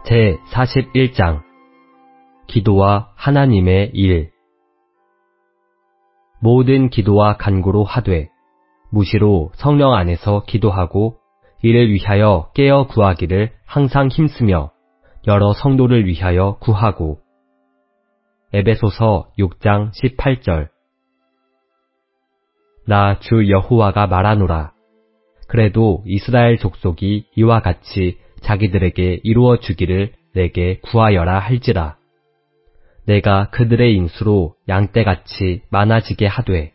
제41장 기도와 하나님의 일. 모든 기도와 간구로 하되 무시로 성령 안에서 기도하고 이를 위하여 깨어 구하기를 항상 힘쓰며 여러 성도를 위하여 구하고. 에베소서 6장 18절. 나 주 여호와가 말하노라. 그래도 이스라엘 족속이 이와 같이 자기들에게 이루어 주기를 내게 구하여라 할지라. 내가 그들의 인수로 양떼같이 많아지게 하되.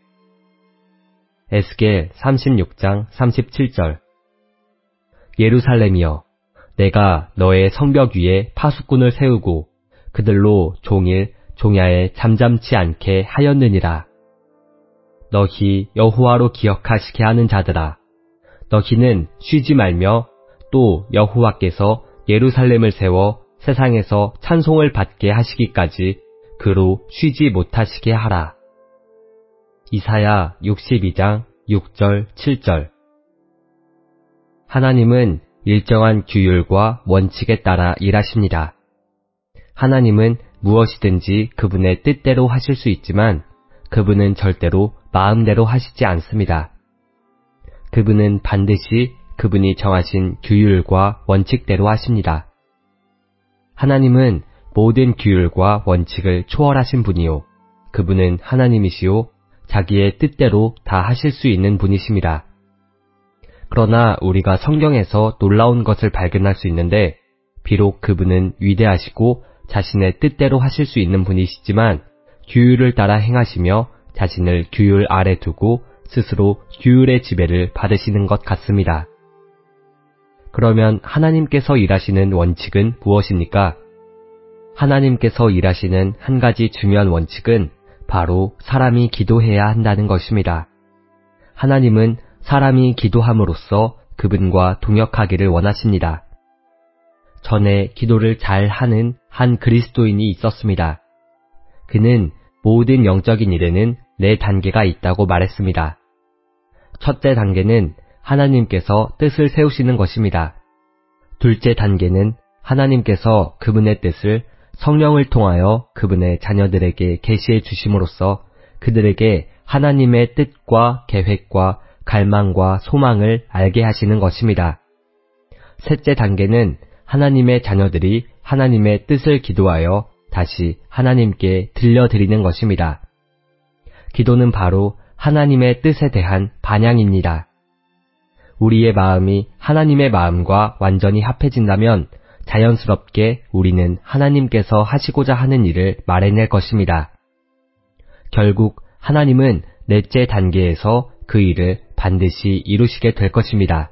에스겔 36장 37절. 예루살렘이여, 내가 너의 성벽 위에 파수꾼을 세우고 그들로 종일 종야에 잠잠치 않게 하였느니라. 너희 여호와로 기억하시게 하는 자들아, 너희는 쉬지 말며 또 여호와께서 예루살렘을 세워 세상에서 찬송을 받게 하시기까지 그로 쉬지 못하시게 하라. 이사야 62장 6절 7절. 하나님은 일정한 규율과 원칙에 따라 일하십니다. 하나님은 무엇이든지 그분의 뜻대로 하실 수 있지만 그분은 절대로 마음대로 하시지 않습니다. 그분은 반드시 그분이 정하신 규율과 원칙대로 하십니다. 하나님은 모든 규율과 원칙을 초월하신 분이요, 그분은 하나님이시요 자기의 뜻대로 다 하실 수 있는 분이십니다. 그러나 우리가 성경에서 놀라운 것을 발견할 수 있는데, 비록 그분은 위대하시고 자신의 뜻대로 하실 수 있는 분이시지만 규율을 따라 행하시며 자신을 규율 아래 두고 스스로 규율의 지배를 받으시는 것 같습니다. 그러면 하나님께서 일하시는 원칙은 무엇입니까? 하나님께서 일하시는 한 가지 중요한 원칙은 바로 사람이 기도해야 한다는 것입니다. 하나님은 사람이 기도함으로써 그분과 동역하기를 원하십니다. 전에 기도를 잘 하는 한 그리스도인이 있었습니다. 그는 모든 영적인 일에는 4단계가 있다고 말했습니다. 첫째 단계는 하나님께서 뜻을 세우시는 것입니다. 둘째 단계는 하나님께서 그분의 뜻을 성령을 통하여 그분의 자녀들에게 계시해 주심으로써 그들에게 하나님의 뜻과 계획과 갈망과 소망을 알게 하시는 것입니다. 셋째 단계는 하나님의 자녀들이 하나님의 뜻을 기도하여 다시 하나님께 들려드리는 것입니다. 기도는 바로 하나님의 뜻에 대한 반향입니다. 우리의 마음이 하나님의 마음과 완전히 합해진다면 자연스럽게 우리는 하나님께서 하시고자 하는 일을 말해낼 것입니다. 결국 하나님은 넷째 단계에서 그 일을 반드시 이루시게 될 것입니다.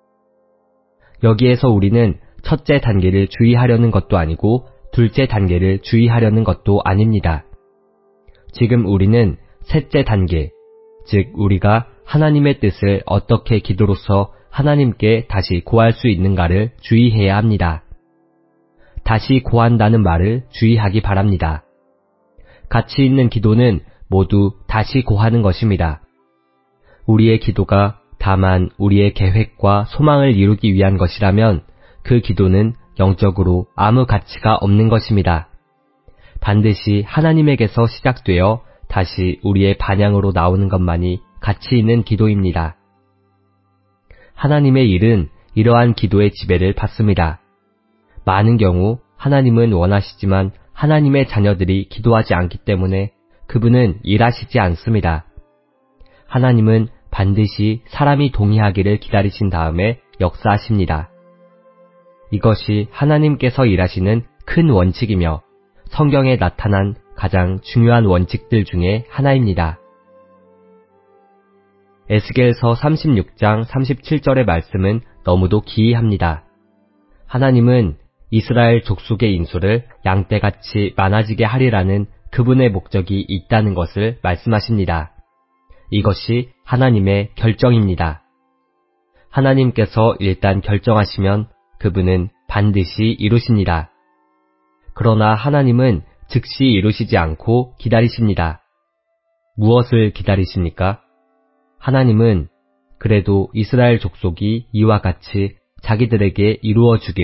여기에서 우리는 첫째 단계를 주의하려는 것도 아니고 둘째 단계를 주의하려는 것도 아닙니다. 지금 우리는 셋째 단계, 즉 우리가 하나님의 뜻을 어떻게 기도로서 하나님께 다시 고할 수 있는가를 주의해야 합니다. 다시 고한다는 말을 주의하기 바랍니다. 가치 있는 기도는 모두 다시 고하는 것입니다. 우리의 기도가 다만 우리의 계획과 소망을 이루기 위한 것이라면 그 기도는 영적으로 아무 가치가 없는 것입니다. 반드시 하나님에게서 시작되어 다시 우리의 반향으로 나오는 것만이 가치 있는 기도입니다. 하나님의 일은 이러한 기도의 지배를 받습니다. 많은 경우 하나님은 원하시지만 하나님의 자녀들이 기도하지 않기 때문에 그분은 일하시지 않습니다. 하나님은 반드시 사람이 동의하기를 기다리신 다음에 역사하십니다. 이것이 하나님께서 일하시는 큰 원칙이며 성경에 나타난 가장 중요한 원칙들 중에 하나입니다. 에스겔서 36장 37절의 말씀은 너무도 기이합니다. 하나님은 이스라엘 족속의 인수를 양떼같이 많아지게 하리라는 그분의 목적이 있다는 것을 말씀하십니다. 이것이 하나님의 결정입니다. 하나님께서 일단 결정하시면 그분은 반드시 이루십니다. 그러나 하나님은 즉시 이루시지 않고 기다리십니다. 무엇을 기다리십니까? 하나님은 그래도 이스라엘 족속이 이와 같이 자기들에게 이루어 주기를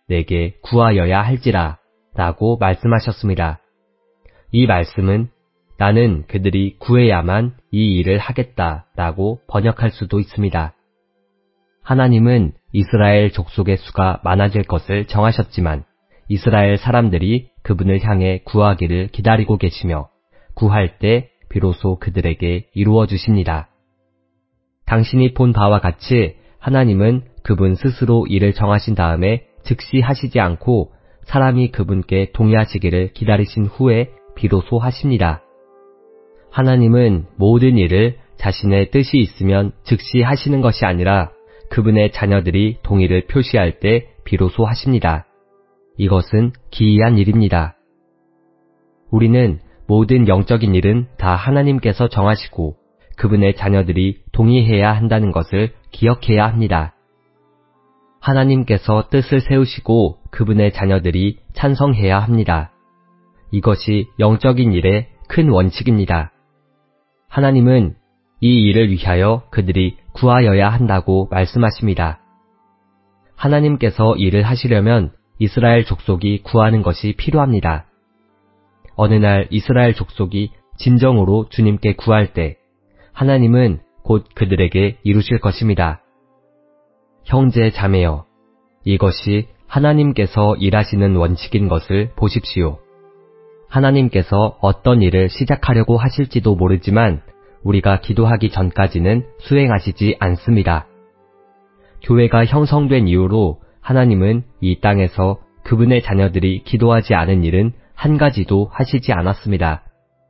내게 구하여야 할지라 라고 말씀하셨습니다. 이 말씀은 나는 그들이 구해야만 이 일을 하겠다 라고 번역할 수도 있습니다. 하나님은 이스라엘 족속의 수가 많아질 것을 정하셨지만 이스라엘 사람들이 그분을 향해 구하기를 기다리고 계시며 구할 때 비로소 그들에게 이루어 주십니다. 당신이 본 바와 같이 하나님은 그분 스스로 일을 정하신 다음에 즉시 하시지 않고 사람이 그분께 동의하시기를 기다리신 후에 비로소 하십니다. 하나님은 모든 일을 자신의 뜻이 있으면 즉시 하시는 것이 아니라 그분의 자녀들이 동의를 표시할 때 비로소 하십니다. 이것은 기이한 일입니다. 우리는 모든 영적인 일은 다 하나님께서 정하시고 그분의 자녀들이 동의해야 한다는 것을 기억해야 합니다. 하나님께서 뜻을 세우시고 그분의 자녀들이 찬성해야 합니다. 이것이 영적인 일의 큰 원칙입니다. 하나님은 이 일을 위하여 그들이 구하여야 한다고 말씀하십니다. 하나님께서 일을 하시려면 이스라엘 족속이 구하는 것이 필요합니다. 어느 날 이스라엘 족속이 진정으로 주님께 구할 때 하나님은 곧 그들에게 이루실 것입니다. 형제 자매여, 이것이 하나님께서 일하시는 원칙인 것을 보십시오. 하나님께서 어떤 일을 시작하려고 하실지도 모르지만 우리가 기도하기 전까지는 수행하시지 않습니다. 교회가 형성된 이후로 하나님은 이 땅에서 그분의 자녀들이 기도하지 않은 일은 한 가지도 하시지 않았습니다.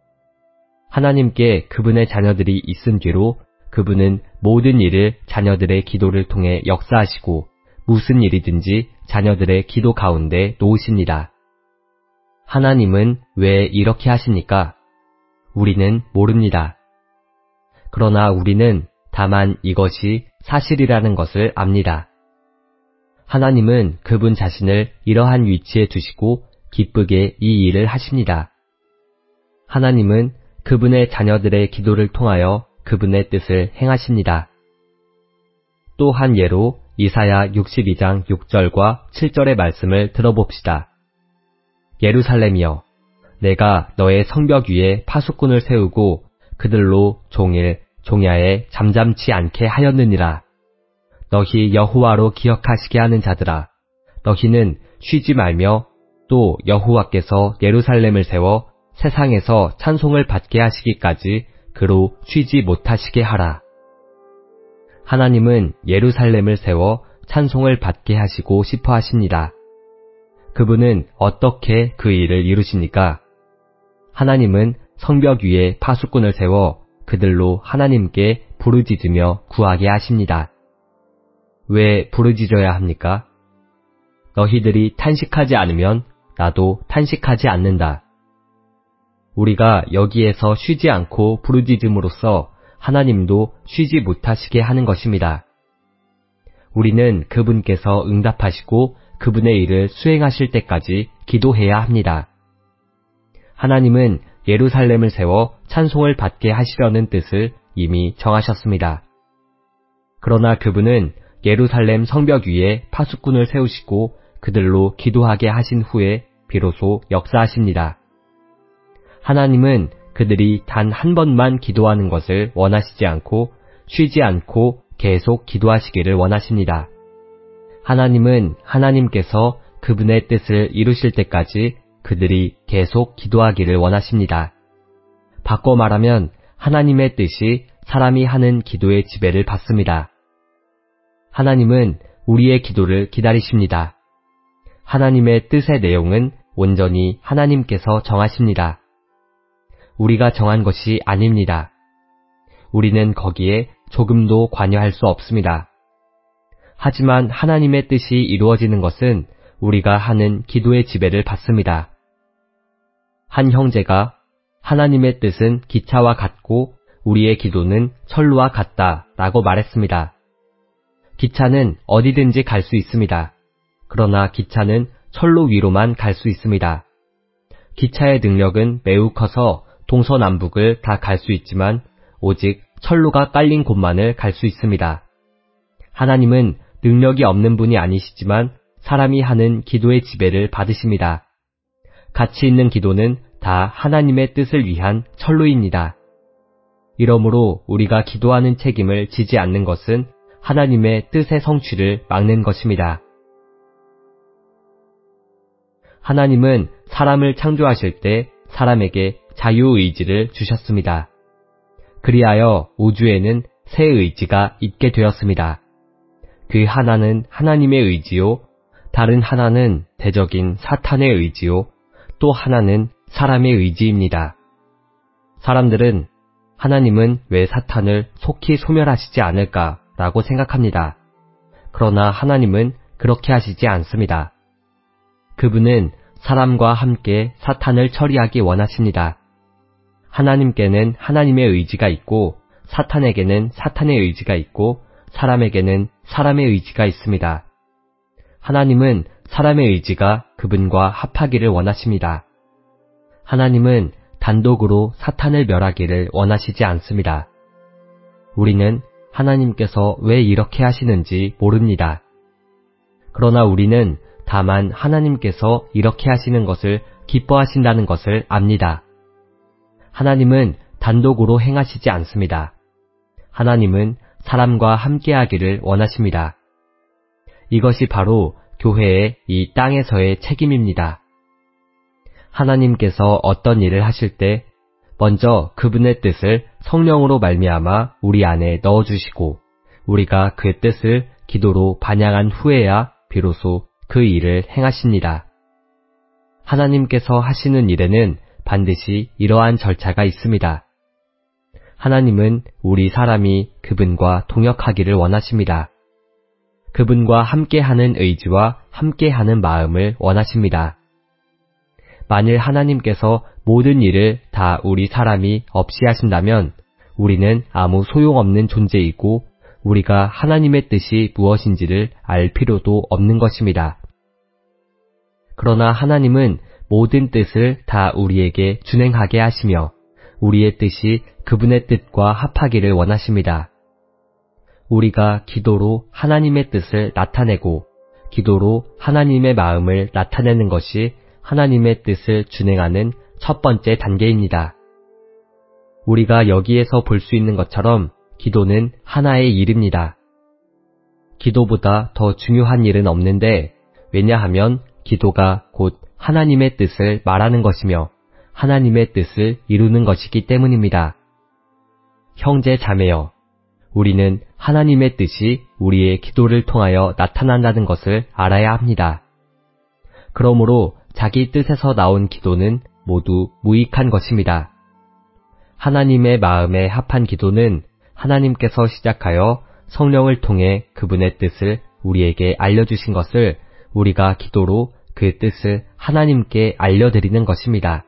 하나님께 그분의 자녀들이 있은 뒤로 그분은 모든 일을 자녀들의 기도를 통해 역사하시고 무슨 일이든지 자녀들의 기도 가운데 놓으십니다. 하나님은 왜 이렇게 하십니까? 우리는 모릅니다. 그러나 우리는 다만 이것이 사실이라는 것을 압니다. 하나님은 그분 자신을 이러한 위치에 두시고 기쁘게 이 일을 하십니다. 하나님은 그분의 자녀들의 기도를 통하여 그분의 뜻을 행하십니다. 또 한 예로 이사야 62장 6절과 7절의 말씀을 들어봅시다. 예루살렘이여, 내가 너의 성벽 위에 파수꾼을 세우고 그들로 종일 종야에 잠잠치 않게 하였느니라. 너희 여호와로 기억하시게 하는 자들아, 너희는 쉬지 말며 또 여호와께서 예루살렘을 세워 세상에서 찬송을 받게 하시기까지 그로 쉬지 못하시게 하라. 하나님은 예루살렘을 세워 찬송을 받게 하시고 싶어 하십니다. 그분은 어떻게 그 일을 이루십니까? 하나님은 성벽 위에 파수꾼을 세워 그들로 하나님께 부르짖으며 구하게 하십니다. 왜 부르짖어야 합니까? 너희들이 탄식하지 않으면 나도 탄식하지 않는다. 우리가 여기에서 쉬지 않고 부르짖음으로써 하나님도 쉬지 못하시게 하는 것입니다. 우리는 그분께서 응답하시고 그분의 일을 수행하실 때까지 기도해야 합니다. 하나님은 예루살렘을 세워 찬송을 받게 하시려는 뜻을 이미 정하셨습니다. 그러나 그분은 예루살렘 성벽 위에 파수꾼을 세우시고 그들로 기도하게 하신 후에 비로소 역사하십니다. 하나님은 그들이 단 한 번만 기도하는 것을 원하시지 않고 쉬지 않고 계속 기도하시기를 원하십니다. 하나님은 하나님께서 그분의 뜻을 이루실 때까지 그들이 계속 기도하기를 원하십니다. 바꿔 말하면 하나님의 뜻이 사람이 하는 기도의 지배를 받습니다. 하나님은 우리의 기도를 기다리십니다. 하나님의 뜻의 내용은 온전히 하나님께서 정하십니다. 우리가 정한 것이 아닙니다. 우리는 거기에 조금도 관여할 수 없습니다. 하지만 하나님의 뜻이 이루어지는 것은 우리가 하는 기도의 지배를 받습니다. 한 형제가 하나님의 뜻은 기차와 같고 우리의 기도는 철로와 같다 라고 말했습니다. 기차는 어디든지 갈 수 있습니다. 그러나 기차는 철로 위로만 갈 수 있습니다. 기차의 능력은 매우 커서 동서남북을 다 갈 수 있지만 오직 철로가 깔린 곳만을 갈 수 있습니다. 하나님은 능력이 없는 분이 아니시지만 사람이 하는 기도의 지배를 받으십니다. 가치 있는 기도는 다 하나님의 뜻을 위한 철로입니다. 이러므로 우리가 기도하는 책임을 지지 않는 것은 하나님의 뜻의 성취를 막는 것입니다. 하나님은 사람을 창조하실 때 사람에게 자유의지를 주셨습니다. 그리하여 우주에는 새 의지가 있게 되었습니다. 그 하나는 하나님의 의지요, 다른 하나는 대적인 사탄의 의지요, 또 하나는 사람의 의지입니다. 사람들은 하나님은 왜 사탄을 속히 소멸하시지 않을까라고 생각합니다. 그러나 하나님은 그렇게 하시지 않습니다. 그분은 사람과 함께 사탄을 처리하기 원하십니다. 하나님께는 하나님의 의지가 있고 사탄에게는 사탄의 의지가 있고 사람에게는 사람의 의지가 있습니다. 하나님은 사람의 의지가 그분과 합하기를 원하십니다. 하나님은 단독으로 사탄을 멸하기를 원하시지 않습니다. 우리는 하나님께서 왜 이렇게 하시는지 모릅니다. 그러나 우리는 다만 하나님께서 이렇게 하시는 것을 기뻐하신다는 것을 압니다. 하나님은 단독으로 행하시지 않습니다. 하나님은 사람과 함께하기를 원하십니다. 이것이 바로 교회의 이 땅에서의 책임입니다. 하나님께서 어떤 일을 하실 때 먼저 그분의 뜻을 성령으로 말미암아 우리 안에 넣어주시고 우리가 그 뜻을 기도로 반영한 후에야 비로소 그 일을 행하십니다. 하나님께서 하시는 일에는 반드시 이러한 절차가 있습니다. 하나님은 우리 사람이 그분과 동역하기를 원하십니다. 그분과 함께하는 의지와 함께하는 마음을 원하십니다. 만일 하나님께서 모든 일을 다 우리 사람이 없이 하신다면 우리는 아무 소용없는 존재이고 우리가 하나님의 뜻이 무엇인지를 알 필요도 없는 것입니다. 그러나 하나님은 모든 뜻을 다 우리에게 준행하게 하시며 우리의 뜻이 그분의 뜻과 합하기를 원하십니다. 우리가 기도로 하나님의 뜻을 나타내고 기도로 하나님의 마음을 나타내는 것이 하나님의 뜻을 준행하는 첫 번째 단계입니다. 우리가 여기에서 볼 수 있는 것처럼 기도는 하나의 일입니다. 기도보다 더 중요한 일은 없는데 왜냐하면 기도가 곧 하나님의 뜻을 말하는 것이며 하나님의 뜻을 이루는 것이기 때문입니다. 형제 자매여, 우리는 하나님의 뜻이 우리의 기도를 통하여 나타난다는 것을 알아야 합니다. 그러므로 자기 뜻에서 나온 기도는 모두 무익한 것입니다. 하나님의 마음에 합한 기도는 하나님께서 시작하여 성령을 통해 그분의 뜻을 우리에게 알려주신 것을 우리가 기도로 그 뜻을 하나님께 알려드리는 것입니다.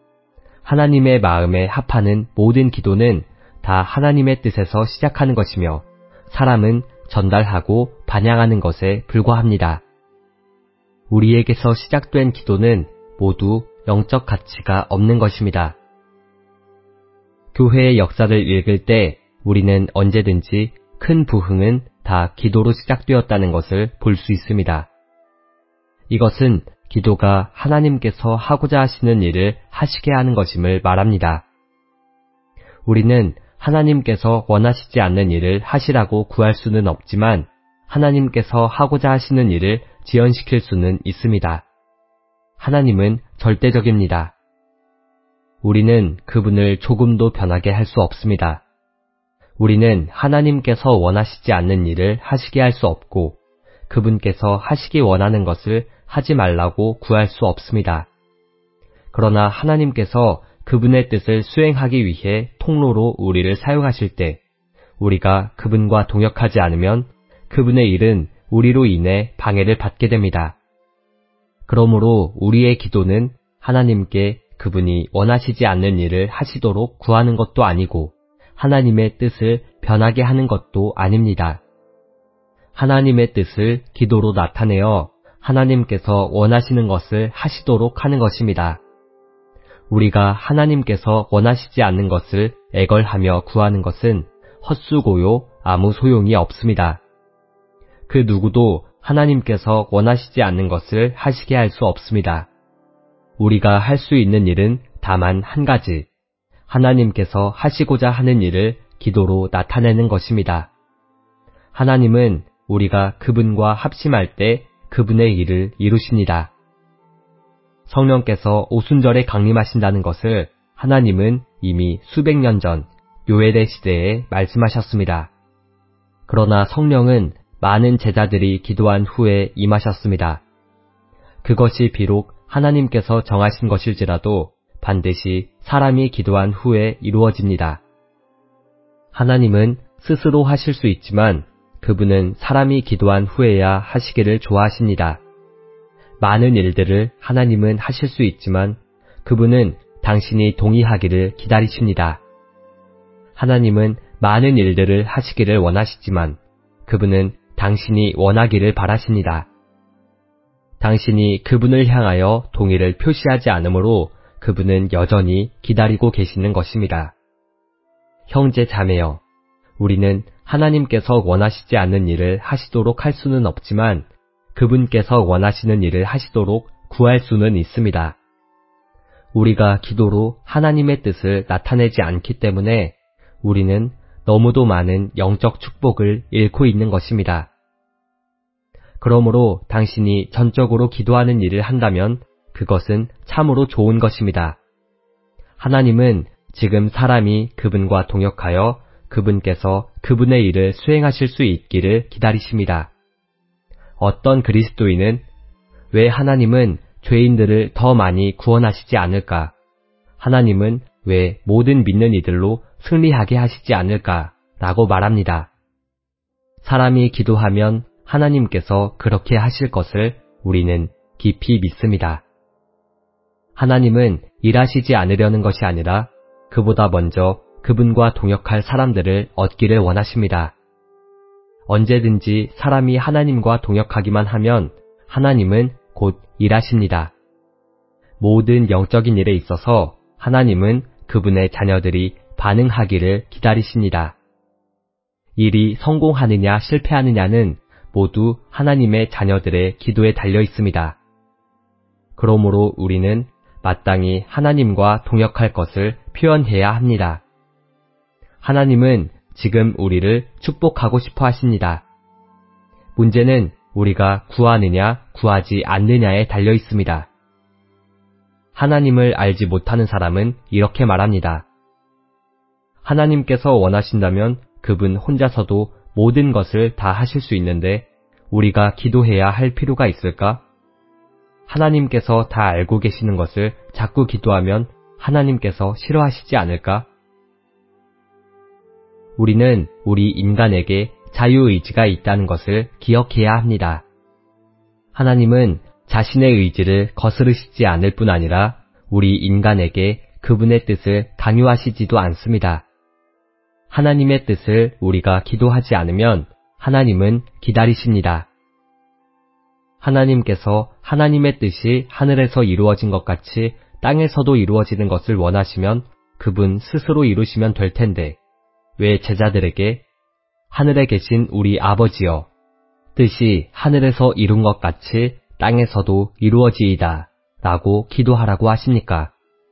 하나님의 마음에 합하는 모든 기도는 다 하나님의 뜻에서 시작하는 것이며 사람은 전달하고 반영하는 것에 불과합니다. 우리에게서 시작된 기도는 모두 영적 가치가 없는 것입니다. 교회의 역사를 읽을 때 우리는 언제든지 큰 부흥은 다 기도로 시작되었다는 것을 볼 수 있습니다. 이것은 기도가 하나님께서 하고자 하시는 일을 하시게 하는 것임을 말합니다. 우리는 하나님께서 원하시지 않는 일을 하시라고 구할 수는 없지만 하나님께서 하고자 하시는 일을 지연시킬 수는 있습니다. 하나님은 절대적입니다. 우리는 그분을 조금도 변하게 할 수 없습니다. 우리는 하나님께서 원하시지 않는 일을 하시게 할 수 없고 그분께서 하시기 원하는 것을 하지 말라고 구할 수 없습니다. 그러나 하나님께서 그분의 뜻을 수행하기 위해 통로로 우리를 사용하실 때 우리가 그분과 동역하지 않으면 그분의 일은 우리로 인해 방해를 받게 됩니다. 그러므로 우리의 기도는 하나님께 그분이 원하시지 않는 일을 하시도록 구하는 것도 아니고 하나님의 뜻을 변하게 하는 것도 아닙니다. 하나님의 뜻을 기도로 나타내어 하나님께서 원하시는 것을 하시도록 하는 것입니다. 우리가 하나님께서 원하시지 않는 것을 애걸하며 구하는 것은 헛수고요 아무 소용이 없습니다. 그 누구도 하나님께서 원하시지 않는 것을 하시게 할 수 없습니다. 우리가 할 수 있는 일은 다만 한 가지, 하나님께서 하시고자 하는 일을 기도로 나타내는 것입니다. 하나님은 우리가 그분과 합심할 때 그분의 일을 이루십니다. 성령께서 오순절에 강림하신다는 것을 하나님은 이미 수백 년 전 요엘의 시대에 말씀하셨습니다. 그러나 성령은 많은 제자들이 기도한 후에 임하셨습니다. 그것이 비록 하나님께서 정하신 것일지라도 반드시 사람이 기도한 후에 이루어집니다. 하나님은 스스로 하실 수 있지만 그분은 사람이 기도한 후에야 하시기를 좋아하십니다. 많은 일들을 하나님은 하실 수 있지만 그분은 당신이 동의하기를 기다리십니다. 하나님은 많은 일들을 하시기를 원하시지만 그분은 당신이 원하기를 바라십니다. 당신이 그분을 향하여 동의를 표시하지 않으므로 그분은 여전히 기다리고 계시는 것입니다. 형제 자매여, 우리는 하나님께서 원하시지 않는 일을 하시도록 할 수는 없지만 그분께서 원하시는 일을 하시도록 구할 수는 있습니다. 우리가 기도로 하나님의 뜻을 나타내지 않기 때문에 우리는 너무도 많은 영적 축복을 잃고 있는 것입니다. 그러므로 당신이 전적으로 기도하는 일을 한다면 그것은 참으로 좋은 것입니다. 하나님은 지금 사람이 그분과 동역하여 그분께서 그분의 일을 수행하실 수 있기를 기다리십니다. 어떤 그리스도인은 왜 하나님은 죄인들을 더 많이 구원하시지 않을까? 하나님은 왜 모든 믿는 이들로 승리하게 하시지 않을까? 라고 말합니다. 사람이 기도하면 하나님께서 그렇게 하실 것을 우리는 깊이 믿습니다. 하나님은 일하시지 않으려는 것이 아니라 그보다 먼저 그분과 동역할 사람들을 얻기를 원하십니다. 언제든지 사람이 하나님과 동역하기만 하면 하나님은 곧 일하십니다. 모든 영적인 일에 있어서 하나님은 그분의 자녀들이 반응하기를 기다리십니다. 일이 성공하느냐 실패하느냐는 모두 하나님의 자녀들의 기도에 달려 있습니다. 그러므로 우리는 마땅히 하나님과 동역할 것을 표현해야 합니다. 하나님은 지금 우리를 축복하고 싶어 하십니다. 문제는 우리가 구하느냐 구하지 않느냐에 달려 있습니다. 하나님을 알지 못하는 사람은 이렇게 말합니다. 하나님께서 원하신다면 그분 혼자서도 모든 것을 다 하실 수 있는데 우리가 기도해야 할 필요가 있을까? 하나님께서 다 알고 계시는 것을 자꾸 기도하면 하나님께서 싫어하시지 않을까? 우리는 우리 인간에게 자유의지가 있다는 것을 기억해야 합니다. 하나님은 자신의 의지를 거스르시지 않을 뿐 아니라 우리 인간에게 그분의 뜻을 강요하시지도 않습니다. 하나님의 뜻을 우리가 기도하지 않으면 하나님은 기다리십니다. 하나님께서 하나님의 뜻이 하늘에서 이루어진 것 같이 땅에서도 이루어지는 것을 원하시면 그분 스스로 이루시면 될 텐데 왜 제자들에게 하늘에 계신 우리 아버지여 뜻이 하늘에서 이룬 것 같이 땅에서도 이루어지이다 라고 기도하라고 하십니까?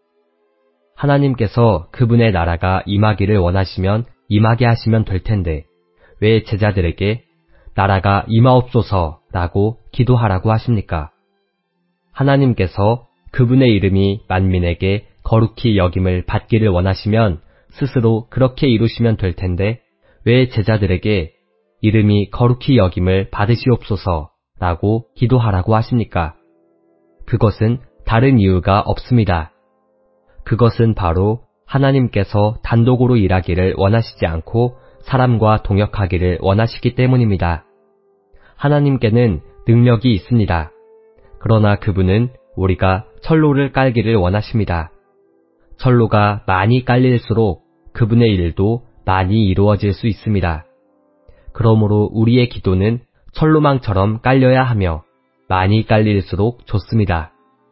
하나님께서 그분의 나라가 임하기를 원하시면 임하게 하시면 될 텐데 왜 제자들에게 나라가 임하옵소서 라고 기도하라고 하십니까? 하나님께서 그분의 이름이 만민에게 거룩히 여김을 받기를 원하시면 스스로 그렇게 이루시면 될 텐데 왜 제자들에게 이름이 거룩히 여김을 받으시옵소서 라고 기도하라고 하십니까? 그것은 다른 이유가 없습니다. 그것은 바로 하나님께서 단독으로 일하기를 원하시지 않고 사람과 동역하기를 원하시기 때문입니다. 하나님께는 능력이 있습니다. 그러나 그분은 우리가 철로를 깔기를 원하십니다. 철로가 많이 깔릴수록 그분의 일도 많이 이루어질 수 있습니다. 그러므로 우리의 기도는 철로망처럼 깔려야 하며 많이 깔릴수록 좋습니다.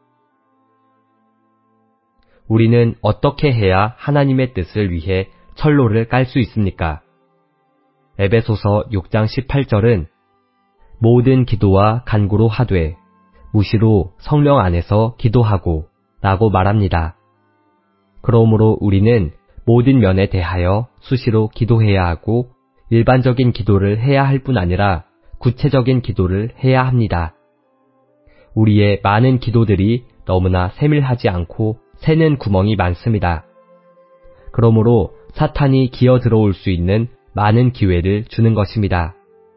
우리는 어떻게 해야 하나님의 뜻을 위해 철로를 깔 수 있습니까? 에베소서 6장 18절은 모든 기도와 간구로 하되 무시로 성령 안에서 기도하고 라고 말합니다. 그러므로 우리는 모든 면에 대하여 수시로 기도해야 하고 일반적인 기도를 해야 할 뿐 아니라 구체적인 기도를 해야 합니다. 우리의 많은 기도들이 너무나 세밀하지 않고 새는 구멍이 많습니다. 그러므로 사탄이 기어 들어올 수 있는 많은 기회를 주는 것입니다.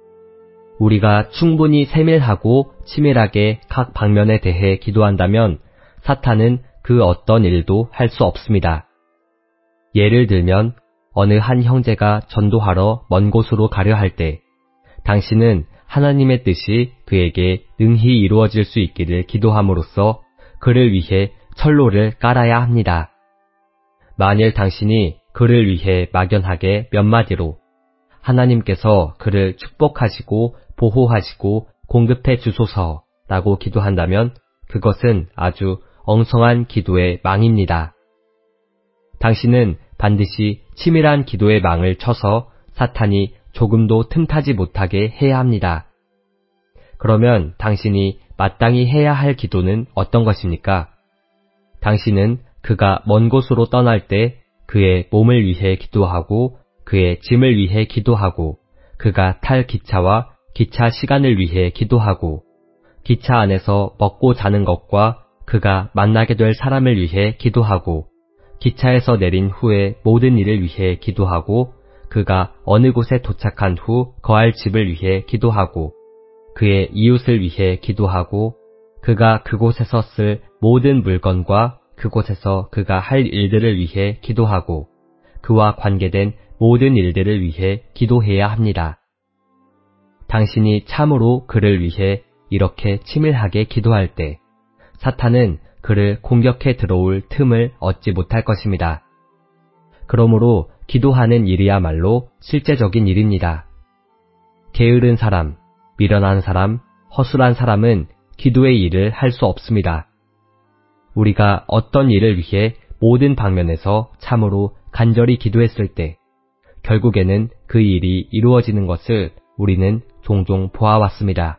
우리가 충분히 세밀하고 치밀하게 각 방면에 대해 기도한다면 사탄은 그 어떤 일도 할 수 없습니다. 예를 들면 어느 한 형제가 전도하러 먼 곳으로 가려 할 때 당신은 하나님의 뜻이 그에게 능히 이루어질 수 있기를 기도함으로써 그를 위해 철로를 깔아야 합니다. 만일 당신이 그를 위해 막연하게 몇 마디로 하나님께서 그를 축복하시고 보호하시고 공급해 주소서라고 기도한다면 그것은 아주 엉성한 기도의 망입니다. 당신은 반드시 치밀한 기도의 망을 쳐서 사탄이 조금도 틈타지 못하게 해야 합니다. 그러면 당신이 마땅히 해야 할 기도는 어떤 것입니까? 당신은 그가 먼 곳으로 떠날 때 그의 몸을 위해 기도하고 그의 짐을 위해 기도하고 그가 탈 기차와 기차 시간을 위해 기도하고 기차 안에서 먹고 자는 것과 그가 만나게 될 사람을 위해 기도하고 기차에서 내린 후에 모든 일을 위해 기도하고 그가 어느 곳에 도착한 후 거할 집을 위해 기도하고 그의 이웃을 위해 기도하고 그가 그곳에서 쓸 모든 물건과 그곳에서 그가 할 일들을 위해 기도하고 그와 관계된 모든 일들을 위해 기도해야 합니다. 당신이 참으로 그를 위해 이렇게 치밀하게 기도할 때 사탄은 그를 공격해 들어올 틈을 얻지 못할 것입니다. 그러므로 기도하는 일이야말로 실제적인 일입니다. 게으른 사람, 미련한 사람, 허술한 사람은 기도의 일을 할 수 없습니다. 우리가 어떤 일을 위해 모든 방면에서 참으로 간절히 기도했을 때 결국에는 그 일이 이루어지는 것을 우리는 종종 보아왔습니다.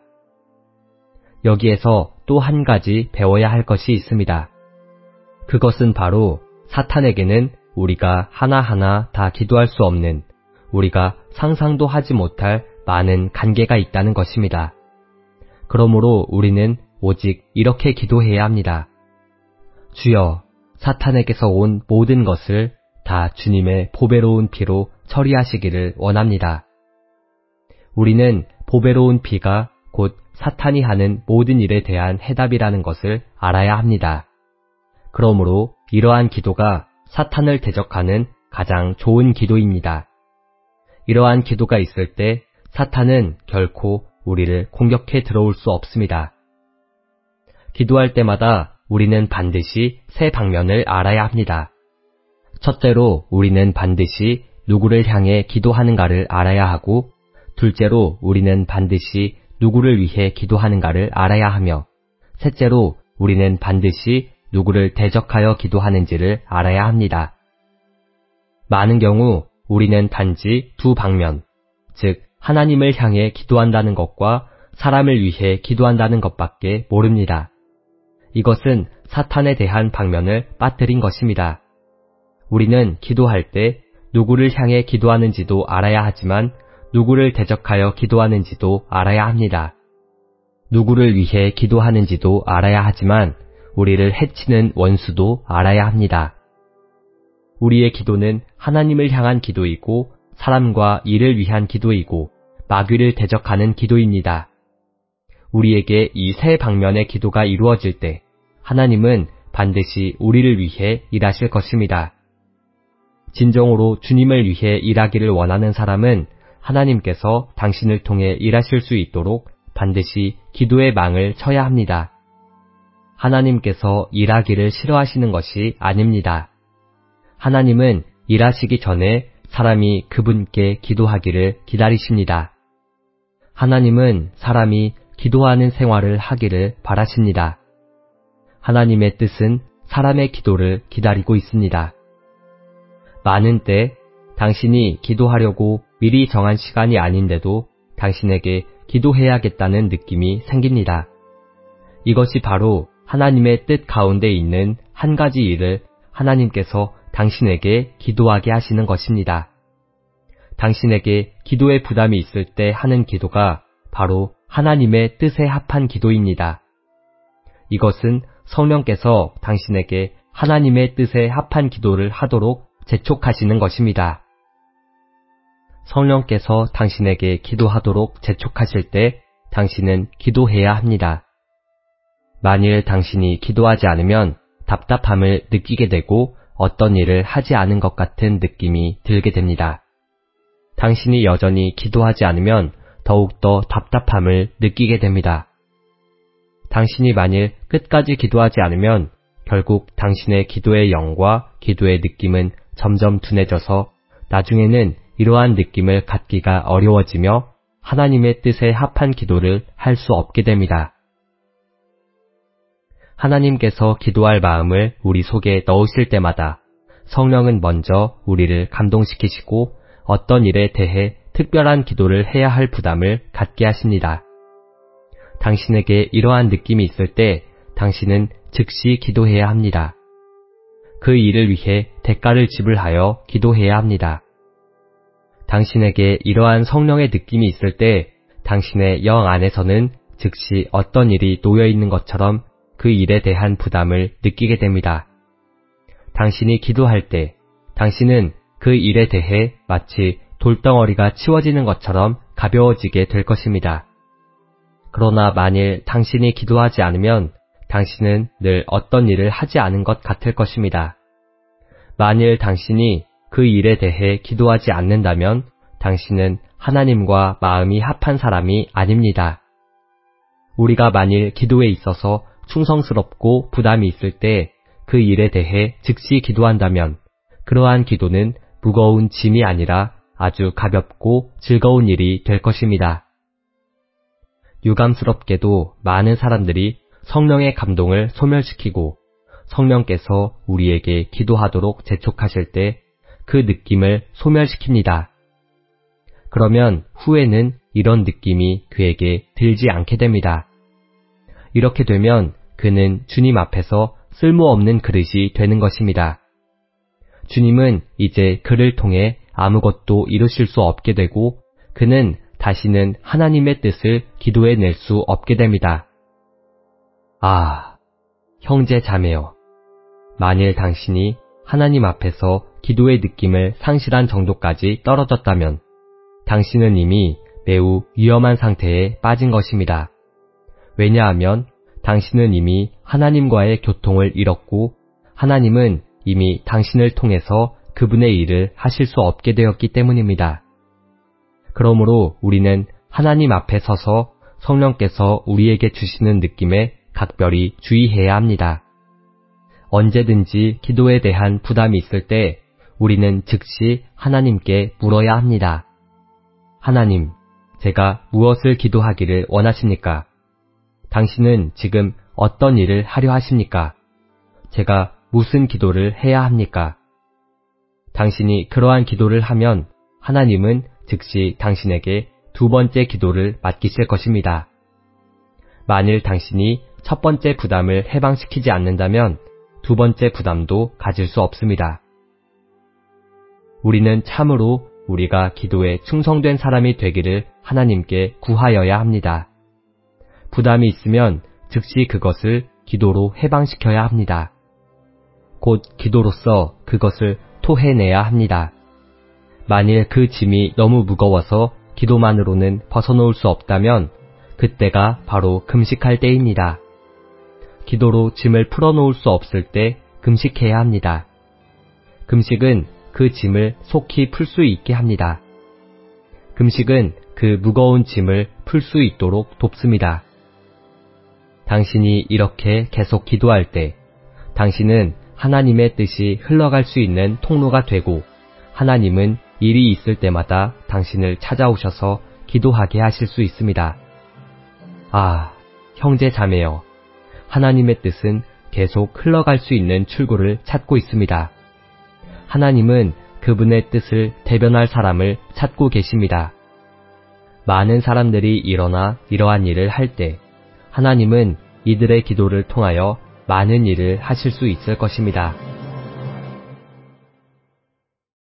여기에서 또 한 가지 배워야 할 것이 있습니다. 그것은 바로 사탄에게는 우리가 하나하나 다 기도할 수 없는, 우리가 상상도 하지 못할 많은 관계가 있다는 것입니다. 그러므로 우리는 오직 이렇게 기도해야 합니다. 주여, 사탄에게서 온 모든 것을 다 주님의 보배로운 피로 처리하시기를 원합니다. 우리는 보배로운 피가 곧 사탄이 하는 모든 일에 대한 해답이라는 것을 알아야 합니다. 그러므로 이러한 기도가 사탄을 대적하는 가장 좋은 기도입니다. 이러한 기도가 있을 때 사탄은 결코 우리를 공격해 들어올 수 없습니다. 기도할 때마다 우리는 반드시 세 방면을 알아야 합니다. 첫째로 우리는 반드시 누구를 향해 기도하는가를 알아야 하고, 둘째로 우리는 반드시 누구를 위해 기도하는가를 알아야 하며, 셋째로 우리는 반드시 누구를 대적하여 기도하는지를 알아야 합니다. 많은 경우 우리는 단지 두 방면, 즉 하나님을 향해 기도한다는 것과 사람을 위해 기도한다는 것밖에 모릅니다. 이것은 사탄에 대한 방면을 빠뜨린 것입니다. 우리는 기도할 때 누구를 향해 기도하는지도 알아야 하지만 누구를 대적하여 기도하는지도 알아야 합니다. 누구를 위해 기도하는지도 알아야 하지만 우리를 해치는 원수도 알아야 합니다. 우리의 기도는 하나님을 향한 기도이고 사람과 일을 위한 기도이고 마귀를 대적하는 기도입니다. 우리에게 이 세 방면의 기도가 이루어질 때 하나님은 반드시 우리를 위해 일하실 것입니다. 진정으로 주님을 위해 일하기를 원하는 사람은 하나님께서 당신을 통해 일하실 수 있도록 반드시 기도의 망을 쳐야 합니다. 하나님께서 일하기를 싫어하시는 것이 아닙니다. 하나님은 일하시기 전에 사람이 그분께 기도하기를 기다리십니다. 하나님은 사람이 기도하는 생활을 하기를 바라십니다. 하나님의 뜻은 사람의 기도를 기다리고 있습니다. 많은 때 당신이 기도하려고 미리 정한 시간이 아닌데도 당신에게 기도해야겠다는 느낌이 생깁니다. 이것이 바로 하나님의 뜻 가운데 있는 한 가지 일을 하나님께서 당신에게 기도하게 하시는 것입니다. 당신에게 기도의 부담이 있을 때 하는 기도가 바로 하나님의 뜻에 합한 기도입니다. 이것은 성령께서 당신에게 하나님의 뜻에 합한 기도를 하도록 재촉하시는 것입니다. 성령께서 당신에게 기도하도록 재촉하실 때 당신은 기도해야 합니다. 만일 당신이 기도하지 않으면 답답함을 느끼게 되고 어떤 일을 하지 않은 것 같은 느낌이 들게 됩니다. 당신이 여전히 기도하지 않으면 더욱더 답답함을 느끼게 됩니다. 당신이 만일 끝까지 기도하지 않으면 결국 당신의 기도의 영과 기도의 느낌은 점점 둔해져서 나중에는 이러한 느낌을 갖기가 어려워지며 하나님의 뜻에 합한 기도를 할 수 없게 됩니다. 하나님께서 기도할 마음을 우리 속에 넣으실 때마다 성령은 먼저 우리를 감동시키시고 어떤 일에 대해 특별한 기도를 해야 할 부담을 갖게 하십니다. 당신에게 이러한 느낌이 있을 때 당신은 즉시 기도해야 합니다. 그 일을 위해 대가를 지불하여 기도해야 합니다. 당신에게 이러한 성령의 느낌이 있을 때 당신의 영 안에서는 즉시 어떤 일이 놓여 있는 것처럼 그 일에 대한 부담을 느끼게 됩니다. 당신이 기도할 때 당신은 그 일에 대해 마치 돌덩어리가 치워지는 것처럼 가벼워지게 될 것입니다. 그러나 만일 당신이 기도하지 않으면 당신은 늘 어떤 일을 하지 않은 것 같을 것입니다. 만일 당신이 그 일에 대해 기도하지 않는다면 당신은 하나님과 마음이 합한 사람이 아닙니다. 우리가 만일 기도에 있어서 충성스럽고 부담이 있을 때 그 일에 대해 즉시 기도한다면 그러한 기도는 무거운 짐이 아니라 아주 가볍고 즐거운 일이 될 것입니다. 유감스럽게도 많은 사람들이 성령의 감동을 소멸시키고 성령께서 우리에게 기도하도록 재촉하실 때 그 느낌을 소멸시킵니다. 그러면 후에는 이런 느낌이 그에게 들지 않게 됩니다. 이렇게 되면 그는 주님 앞에서 쓸모없는 그릇이 되는 것입니다. 주님은 이제 그를 통해 아무것도 이루실 수 없게 되고 그는 다시는 하나님의 뜻을 기도해낼 수 없게 됩니다. 아, 형제 자매여, 만일 당신이 하나님 앞에서 기도의 느낌을 상실한 정도까지 떨어졌다면 당신은 이미 매우 위험한 상태에 빠진 것입니다. 왜냐하면 당신은 이미 하나님과의 교통을 잃었고 하나님은 이미 당신을 통해서 그분의 일을 하실 수 없게 되었기 때문입니다. 그러므로 우리는 하나님 앞에 서서 성령께서 우리에게 주시는 느낌에 각별히 주의해야 합니다. 언제든지 기도에 대한 부담이 있을 때 우리는 즉시 하나님께 물어야 합니다. 하나님, 제가 무엇을 기도하기를 원하십니까? 당신은 지금 어떤 일을 하려 하십니까? 제가 무슨 기도를 해야 합니까? 당신이 그러한 기도를 하면 하나님은 즉시 당신에게 두 번째 기도를 맡기실 것입니다. 만일 당신이 첫 번째 부담을 해방시키지 않는다면 두 번째 부담도 가질 수 없습니다. 우리는 참으로 우리가 기도에 충성된 사람이 되기를 하나님께 구하여야 합니다. 부담이 있으면 즉시 그것을 기도로 해방시켜야 합니다. 곧 기도로서 그것을 토해내야 합니다. 만일 그 짐이 너무 무거워서 기도만으로는 벗어놓을 수 없다면 그때가 바로 금식할 때입니다. 기도로 짐을 풀어놓을 수 없을 때 금식해야 합니다. 금식은 그 짐을 속히 풀 수 있게 합니다. 금식은 그 무거운 짐을 풀 수 있도록 돕습니다. 당신이 이렇게 계속 기도할 때 당신은 하나님의 뜻이 흘러갈 수 있는 통로가 되고 하나님은 일이 있을 때마다 당신을 찾아오셔서 기도하게 하실 수 있습니다. 아, 형제 자매여, 하나님의 뜻은 계속 흘러갈 수 있는 출구를 찾고 있습니다. 하나님은 그분의 뜻을 대변할 사람을 찾고 계십니다. 많은 사람들이 일어나 이러한 일을 할 때 하나님은 이들의 기도를 통하여 많은 일을 하실 수 있을 것입니다.